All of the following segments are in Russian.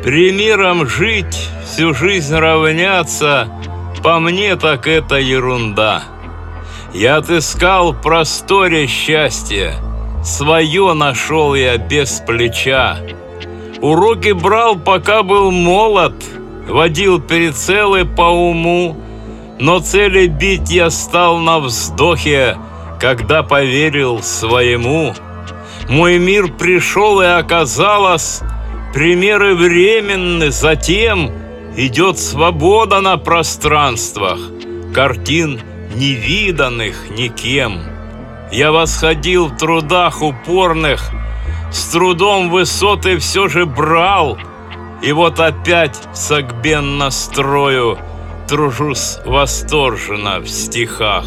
Примером жить, всю жизнь равняться, по мне так это ерунда. Я отыскал в просторе счастье, свое нашел я без плеча. Уроки брал, пока был молод, водил прицелы по уму, но цели бить я стал на вздохе, когда поверил своему. Мой мир пришел, и оказалось, примеры временны, затем идет свобода на пространствах, картин невиданных никем. Я восходил в трудах упорных, с трудом высоты все же брал, и вот опять согбенно строю, тружусь восторженно в стихах.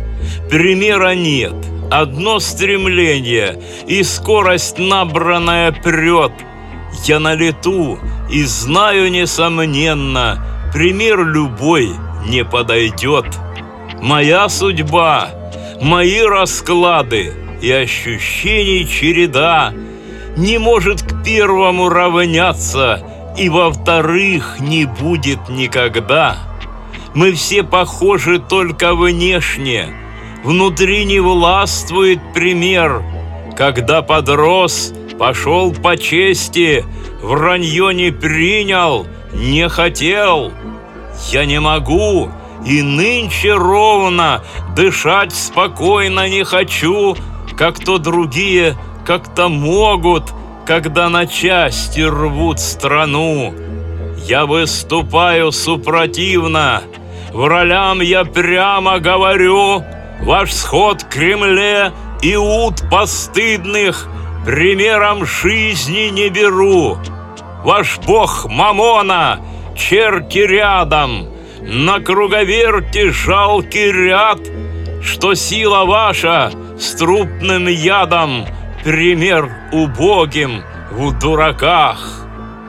Примера нет, одно стремление, и скорость набранная прет. Я на лету и знаю, несомненно, пример любой не подойдет. Моя судьба, мои расклады и ощущений череда не может к первому равняться и во вторых не будет никогда. Мы все похожи только внешне, внутри не властвует пример. Когда подрос, пошел по чести, вранье не принял, не хотел. Я не могу и нынче ровно дышать спокойно не хочу, как то другие как-то могут, когда на части рвут страну. Я выступаю супротивно, в ролям я прямо говорю, ваш сход к Кремле и ут постыдных примером жизни не беру. Ваш бог Мамона, черти рядом, на круговерте жалкий ряд, что сила ваша с трупным ядом пример убогим в дураках.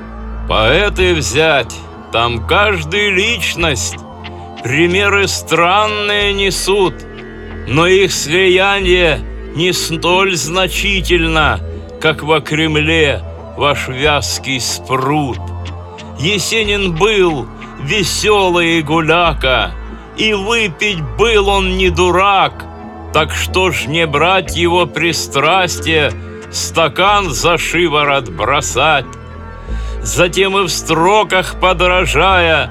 Поэты взять, там каждая личность примеры странные несут, но их слияние не столь значительно, как во Кремле ваш вязкий спрут. Есенин был веселый гуляка, и выпить был он не дурак, так что ж не брать его пристрастие, стакан за шиворот бросать. Затем и в строках подражая,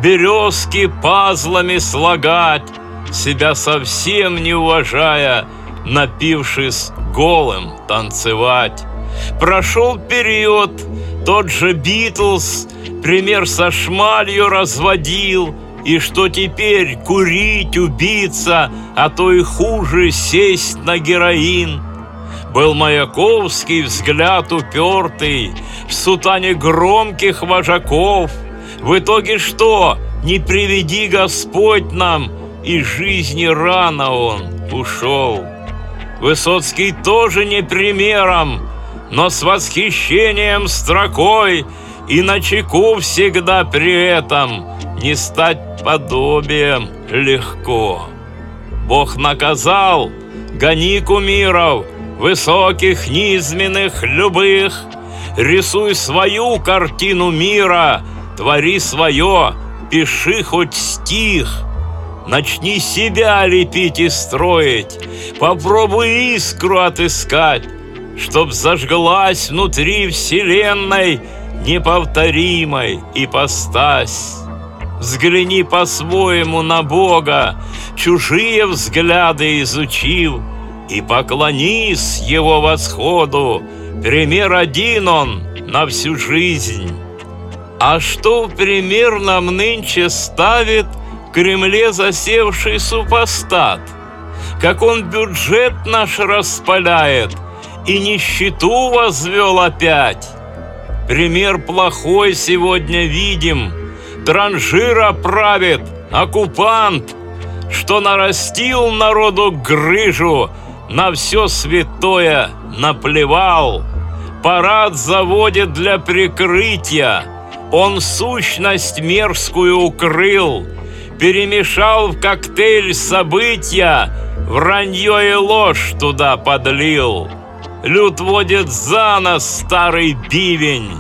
березки пазлами слагать, себя совсем не уважая, напившись голым танцевать. Прошел период, тот же Битлз пример со шмалью разводил, и что теперь курить, убиться, а то и хуже сесть на героин. Был Маяковский взгляд упертый, в сутане громких вожаков. В итоге что? Не приведи Господь нам, и жизни рано он ушел. Высоцкий тоже не примером, но с восхищением строкой, и начеку всегда при этом не стать подобием легко. Бог наказал, гони кумиров, высоких, низменных, любых, рисуй свою картину мира, твори свое, пиши хоть стих. Начни себя лепить и строить, попробуй искру отыскать, чтоб зажглась внутри вселенной неповторимой ипостась. Взгляни по-своему на Бога, чужие взгляды изучив, и поклонись Его восходу, пример один он на всю жизнь. А что в пример нам нынче ставит в Кремле засевший супостат? Как он бюджет наш распаляет и нищету возвел опять. Пример плохой сегодня видим, транжира правит, оккупант, что нарастил народу грыжу, на все святое наплевал. Парад заводит для прикрытия, он сущность мерзкую укрыл, перемешал в коктейль события, вранье и ложь туда подлил. Люд водит за нос старый бивень,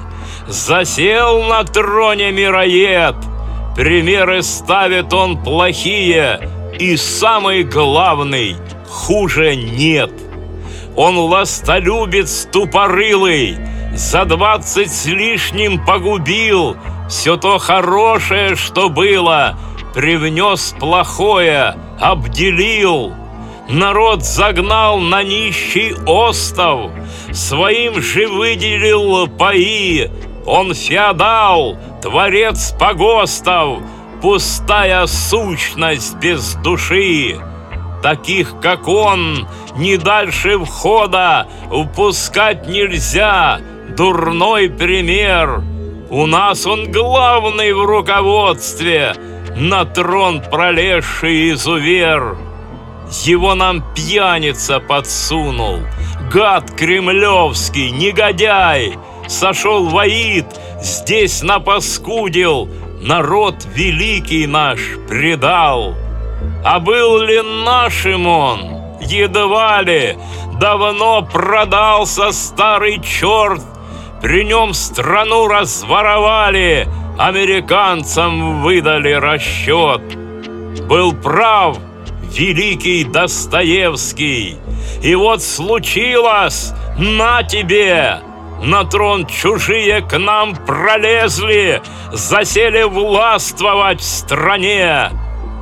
Засел на троне мироед, примеры ставит он плохие, и самый главный — хуже нет. Он властолюбец тупорылый, за 20 с лишним погубил все то хорошее, что было, привнес плохое, обделил. Народ загнал на нищий остов, своим же выделил паи. Он феодал, творец погостов, пустая сущность без души. Таких, как он, не дальше входа упускать нельзя, дурной пример. У нас он главный в руководстве, на трон пролезший изувер. Его нам пьяница подсунул, гад кремлевский, негодяй. Сошел воит, здесь напаскудил, народ великий наш предал. А был ли нашим он? Едва ли. Давно продался старый черт. При нем страну разворовали, американцам выдали расчет. Был прав великий Достоевский. И вот случилось, на тебе! На трон чужие к нам пролезли, засели властвовать в стране.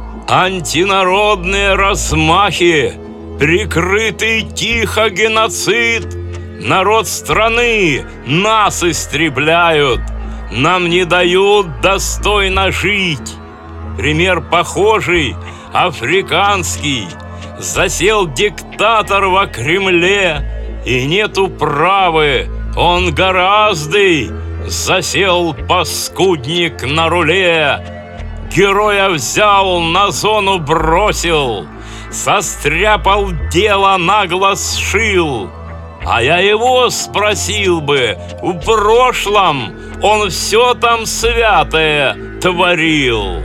Антинародные размахи, прикрытый тихо геноцид. Народ страны нас истребляют, нам не дают достойно жить. Пример похожий, африканский. Засел диктатор во Кремле, и нет управы, он гораздый. Засел паскудник на руле. Героя взял, на зону бросил, состряпал дело, нагло сшил. А я его спросил бы, в прошлом он все там святое творил.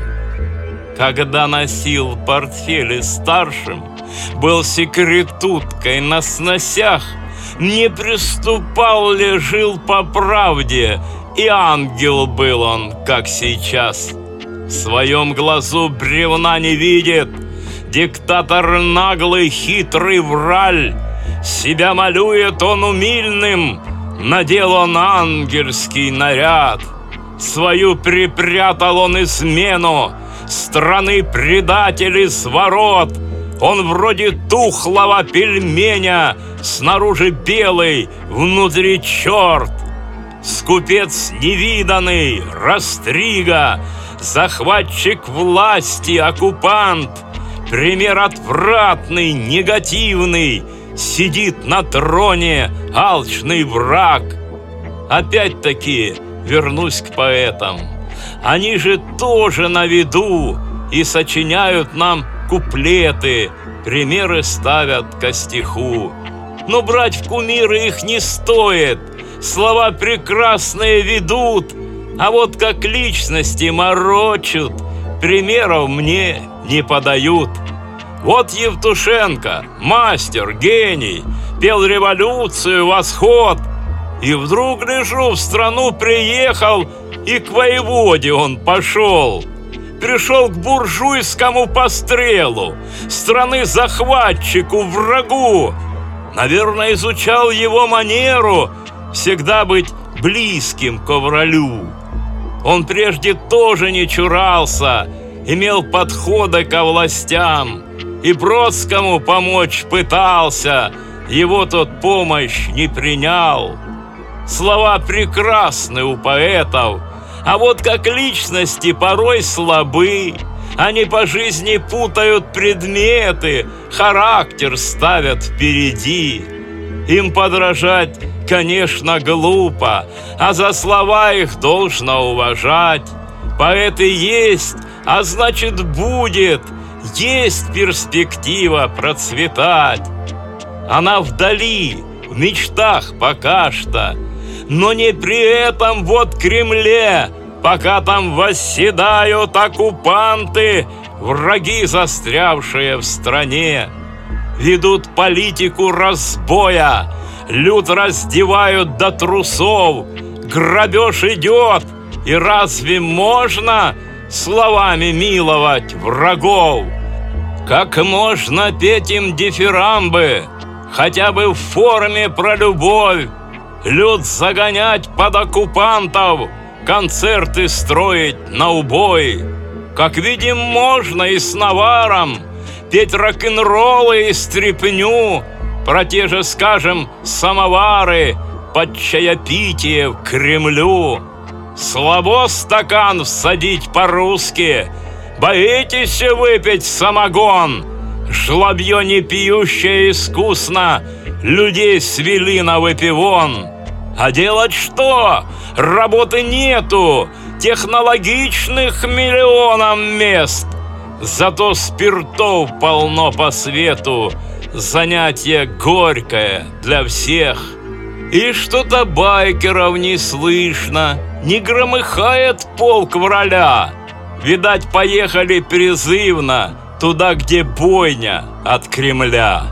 Когда носил портфели старшим, был секретуткой на сносях, не приступал ли, жил по правде, и ангел был он, как сейчас. В своем глазу бревна не видит, диктатор наглый, хитрый враль. Себя малюет он умильным, надел он ангельский наряд. Свою припрятал он измену, страны предателей с ворот. Он вроде тухлого пельменя, снаружи белый, внутри черт. Скупец невиданный, растрига, захватчик власти, оккупант. Пример отвратный, негативный, сидит на троне алчный враг. Опять-таки вернусь к поэтам. Они же тоже на виду и сочиняют нам куплеты, примеры ставят ко стиху. Но брать в кумиры их не стоит, слова прекрасные ведут, а вот как личности морочат, примеров мне не подают. Вот Евтушенко, мастер, гений, пел революцию, восход. И вдруг, гляжу, в страну приехал, и к воеводе он пошел. Пришел к буржуйскому пострелу, страны захватчику, врагу. Наверное, изучал его манеру всегда быть близким к вралю. Он прежде тоже не чурался, имел подходы ко властям, и Бродскому помочь пытался, его тот помощь не принял. Слова прекрасны у поэтов, а вот как личности порой слабы. Они по жизни путают предметы, характер ставят впереди. Им подражать, конечно, глупо, а за слова их должно уважать. Поэты есть, а значит будет, есть перспектива процветать. Она вдали, в мечтах пока что, но не при этом вот Кремле, пока там восседают оккупанты, враги, застрявшие в стране. Ведут политику разбоя, люд раздевают до трусов, грабеж идет, и разве можно словами миловать врагов? Как можно петь им дифирамбы, хотя бы в форме про любовь, люд загонять под оккупантов, концерты строить на убой? Как видим, можно и с наваром петь рок-н-роллы и стряпню, про те же, скажем, самовары под чаепитие в Кремлю. Слабо стакан всадить по-русски, боитесь выпить самогон? Жлобье не пьющее искусно людей свели на выпивон. А делать что? Работы нету, технологичных миллионам мест. Зато спиртов полно по свету, занятие горькое для всех. И что-то байкеров не слышно, не громыхает полк враля. Видать, поехали призывно туда, где бойня от Кремля.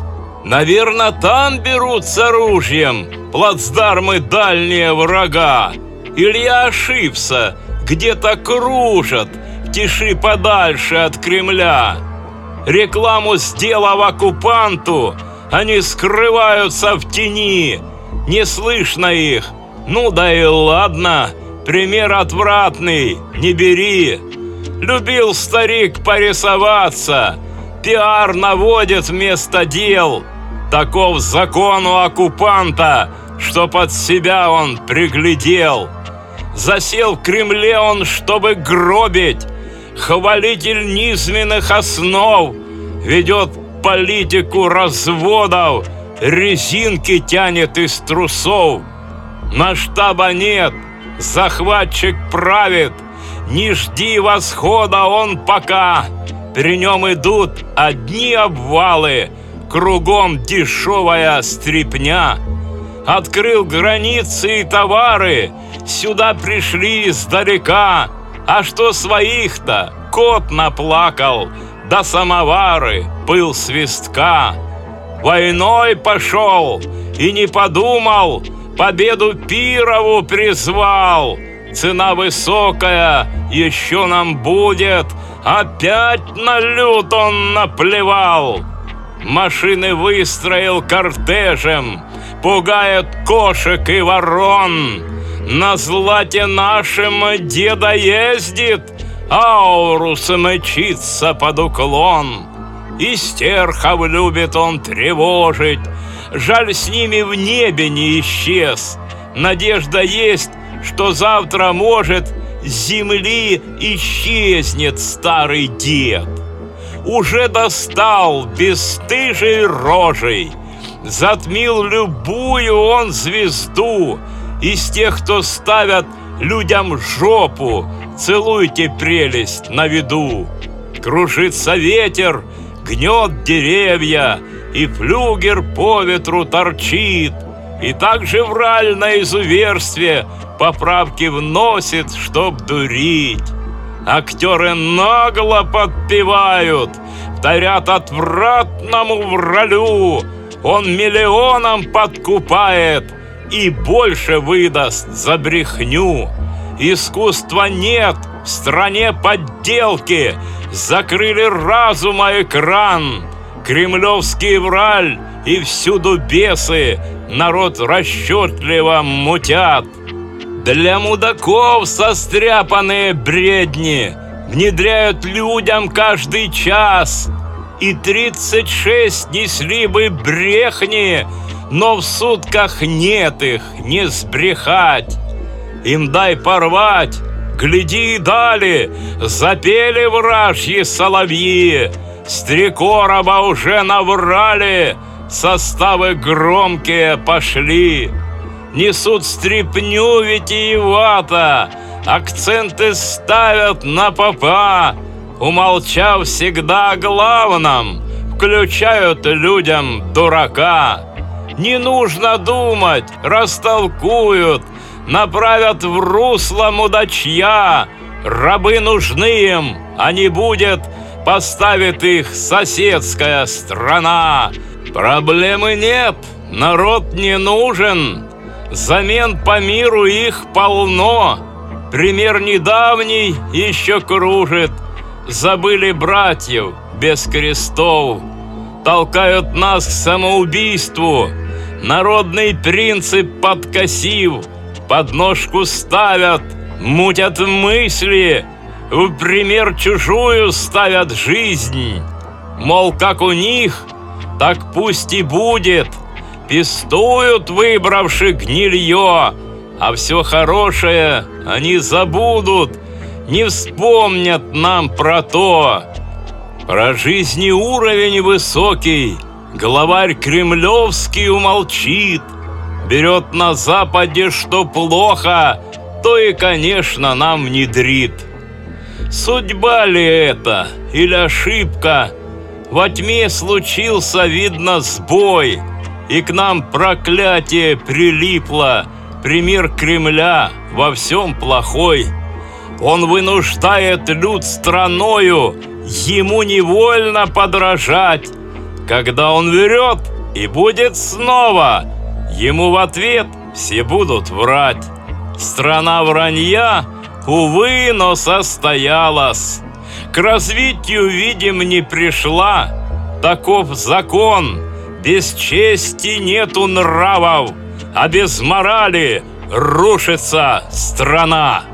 Наверно, там берут с оружием плацдармы дальние врага. Или я ошибся, где-то кружат в тиши подальше от Кремля. Рекламу сделав оккупанту, они скрываются в тени. Не слышно их. Ну да и ладно, пример отвратный, не бери. Любил старик порисоваться, пиар наводит вместо дел. Таков закон у оккупанта, что под себя он приглядел. Засел в Кремле он, чтобы гробить, хвалитель низменных основ, ведет политику разводов, резинки тянет из трусов. Масштаба нет, захватчик правит, не жди восхода он пока. При нем идут одни обвалы, кругом дешевая стряпня. Открыл границы и товары, сюда пришли издалека. А что своих-то кот наплакал, да самовары, пыл свистка. Войной пошел и не подумал, победу Пирову призвал. Цена высокая еще нам будет, опять на люд он наплевал. Машины выстроил кортежем, пугает кошек и ворон. На злате нашем деда ездит, аурус мчится под уклон. И стерхов любит он тревожить, жаль, с ними в небе не исчез. Надежда есть, что завтра, может, с земли исчезнет старый дед. Уже достал бесстыжей рожей, затмил любую он звезду. Из тех, кто ставят людям жопу, целуйте прелесть на виду. Кружится ветер, гнет деревья, и флюгер по ветру торчит. И также враль на изуверстве поправки вносит, чтоб дурить. Актеры нагло подпевают, вторят отвратному вралю. Он миллионам подкупает и больше выдаст за брехню. Искусства нет, в стране подделки, закрыли разума экран. Кремлевский враль и всюду бесы народ расчетливо мутят. Для мудаков состряпанные бредни внедряют людям каждый час. И 36 несли бы брехни, но в сутках нет их не сбрехать. Им дай порвать, гляди и дали, запели вражьи соловьи. С 3 короба уже наврали, составы громкие пошли. Несут стряпню витиевато, акценты ставят на попа. Умолчав всегда о главном, включают людям дурака. Не нужно думать, растолкуют, направят в русло мудачья. Рабы нужны им, а не будет, поставит их соседская страна. Проблемы нет, народ не нужен, Замен по миру их полно. Пример недавний еще кружит. Забыли братьев без крестов. Толкают нас к самоубийству. Народный принцип подкосив. Подножку ставят, мутят мысли. В пример чужую ставят жизнь. Мол, как у них, так пусть и будет. Пестуют, выбравши гнилье, а все хорошее они забудут, не вспомнят нам про то. Про жизни уровень высокий главарь кремлевский умолчит. Берет на Западе, что плохо, то и, конечно, нам внедрит. Судьба ли это или ошибка? Во тьме случился, видно, сбой, и к нам проклятие прилипло. Пример Кремля во всем плохой. Он вынуждает люд страною ему невольно подражать. Когда он врет и будет снова, ему в ответ все будут врать. Страна вранья, увы, но состоялась. К развитию, видим, не пришла. Таков закон. Без чести нету нравов, а без морали рушится страна.